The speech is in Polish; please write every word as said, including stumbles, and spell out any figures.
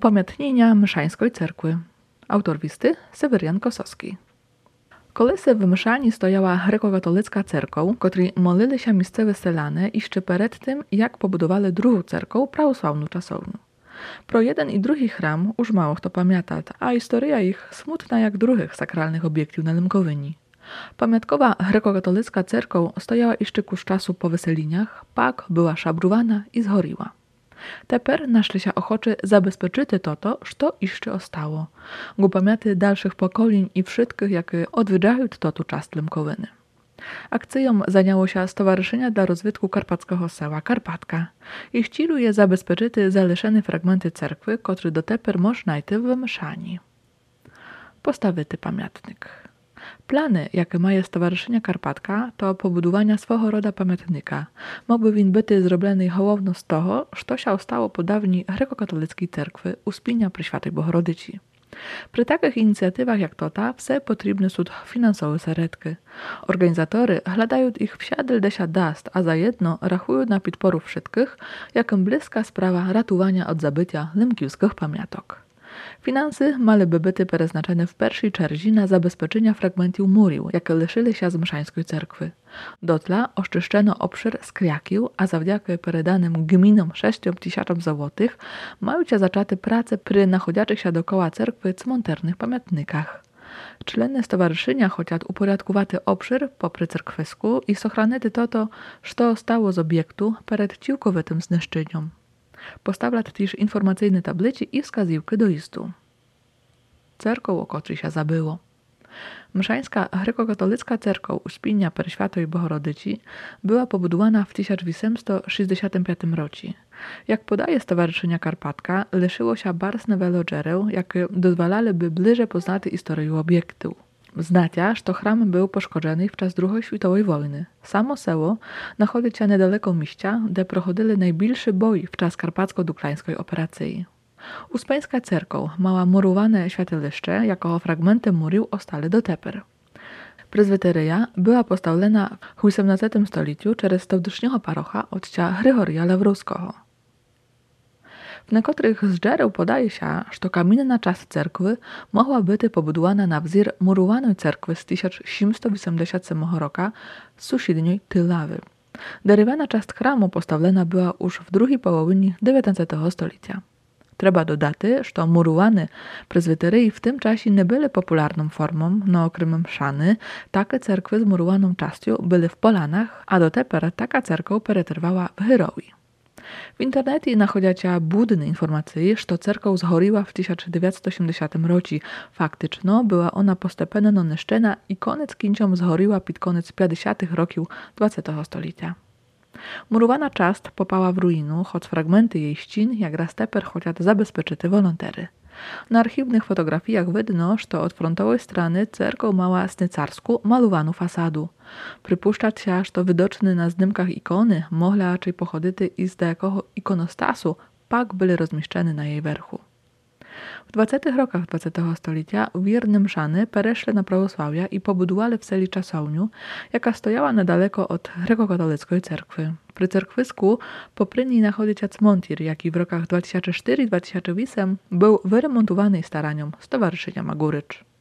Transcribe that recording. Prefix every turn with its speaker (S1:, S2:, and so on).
S1: Upamiętnienia Myszańskiej cerkwy. Autor listy Sewerian Kosowski. Колись в Мишані стояла греко-католицька церква, в котрій молилися місцеві селяни іще перед тим, як побудували другу церкву, православну часовну. Про jeden i drugi храм уж мало хто пам'ятає, а історія їх смутна, як других сакральних об'єктів на Лемковині. Pamiątkowa grekokatolicka cerkow stojała jeszcze ku czasu po wyseliniach, pak była szabruwana i zgoriła. Teper naszli się ochoczy zabezpieczyć to, co jeszcze ostało. Gu pamięty dalszych pokoleń i wszystkich, jakie odwiedzają to tu czas Lymkowyny. Akcją zajęło się Stowarzyszenie dla Rozwitku Karpackiego Sela Karpatka i chcieli je zabezpieczyć zaleszone fragmenty cerkwy, które do teper można znajти w Myszani. Postawity pamiętnik. Plany, jakie ma Stowarzyszenie Karpatka, to pobudowania swego roda pamiętnika. Mógłby win być zrobiony hołowno z toho, co się stało po dawniej grekokatolickiej cerkwy Uspienia przy Świętej Bohorodyci. Przy takich inicjatywach jak to ta, wse potrzebny są finansowe środki. Organizatory glądają ich wsiadl desia dast, a za jedno rachują na podporu wszystkich, jakim bliska sprawa ratowania od zabycia lymkiewskich pamiątek. Finanse miałyby być przeznaczone w pierwszej czerzi na zabezpieczenie fragmentów murów, jakie leszyły się z Myszańskiej cerkwy. Dotla oszczyszczono obszar z kriakił, a zawdzięki peredanym gminom sześciom tysiącom złotych mają się zaczęte prace przy nachodziłych się dookoła cerkwy cmentarnych pamiętnikach. Człony stowarzyszenia chciał uporządkować obszar poprzez cerkwysku i sochronić to, co stało z obiektu przed całkowitym zniszczeniem. Postawia też informacyjne tablice i wskazówki do listu. Cerkow, o której się zabyło. Myszańska grekokatolicka cerkow Uspienia przy Świętej Bohorodyci była pobudowana w tysiąc osiemset sześćdziesiątym piątym roku. Jak podaje Stowarzyszenie Karpatka, leszyło się bardzo wiele dziereł, jakie dozwalałyby bliżej poznać historię obiektu. Znacia, że chram był poszkodzony w czas drugiej światowej wojny. Samo selo nachodzi się niedaleko mieścia, gdzie prochodzili najbliższy boj w czas karpacko-duklańskiej operacji. Uspańska cerkow mała murowane światliszcze, jako fragmenty murów ostale do teper. Prezbyteria była postawiona w osiemnastym stuleciu przez stołecznego parocha ojca Grygoria Lawrowskiego. W niektórych z dziereł podaje się, że kamienna część cerkwy mogła być pobudowana na wzór murowanej cerkwy z tysiąc siedemset osiemdziesiątego siódmego roku z sąsiedniej Tylawy. Derywana część chramu postawiona była już w drugiej połowie dziewiętnastego stulecia. Trzeba dodać, że murowane prezbyterii w tym czasie nie były popularną formą, no okrem mszany, takie cerkwy z murowaną częścią były w Polanach, a do teper taka cerkow peretrwała w Hyroi. W internecie nachodzicie budne informacje, że cerkow zgoriła w tysiąc dziewięćset osiemdziesiątym roku. Faktycznie była ona postepенно niszczona i koniec kinciom zgoriła pod koniec pięćdziesiątych roków dwudziestego stulecia. Murowana część popała w ruinu, choć fragmenty jej ścian jak raz teper chciał zabezpieczyć wolontery. Na archiwnych fotografiach widno, że od frontowej strony cerkow mała snycarską, malowaną fasadu. Przypuszczać się, że to widoczne na zdjęciach ikony mogły raczej pochodzić i z jakiego ikonostasu pak były rozmieszczone na jej werchu. W dwudziestych rokach dwudziestego stulecia wierni mszany pereszli na prawosławia i pobudowali w seli czasownię, jaka stojała niedaleko od grekokatolickiej cerkwy. Przy cerkwysku poprzedniej nachodzi się cmentir, jaki w rokach dwa tysiące czwartym do dwa tysiące ósmego był wyremontowany staraniom Stowarzyszenia Magurycz.